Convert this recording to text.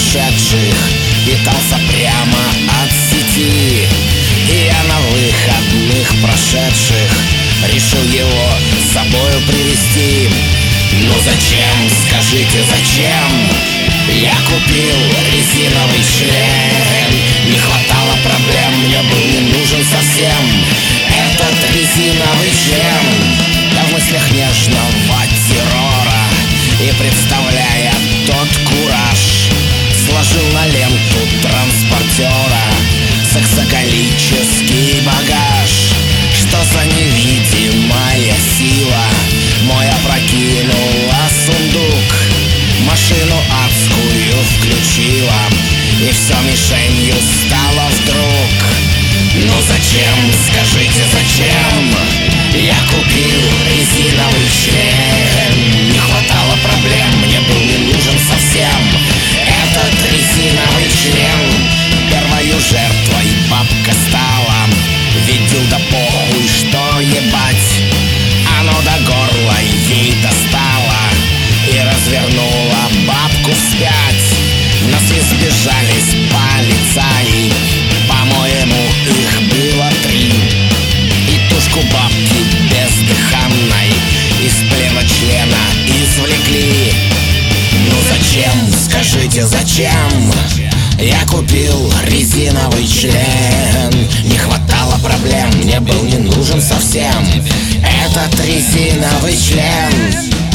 сумасшедших питался прямо от сети. И я на выходных прошедших решил его с собою привезти. Ну зачем, скажите, зачем я купил резиновый член? Не хватало проблем, мне был не нужен совсем этот резиновый член. Да в мыслях нежного террора и представляя тот кураж, сложил на ленту транспортера сексоголический багаж. Что за невидимая сила мой опрокинула сундук, машину адскую включила, и все мишенью стало вдруг. Ну зачем, скажите, зачем я купил резиновый член? Не хватало проблем, мне был не нужен совсем этот резиновый член. Первою жертвой бабка стала, ведь дилда похуй, что ебать. Оно до горла ей достало и развернула бабку вспять. Нас избежались полицаи, по-моему, их было 3. И тушку бабки бездыханной из плена члена извлекли. Ну зачем, скажите, зачем я купил резиновый член? Не хватало проблем, мне был не нужен совсем этот резиновый член.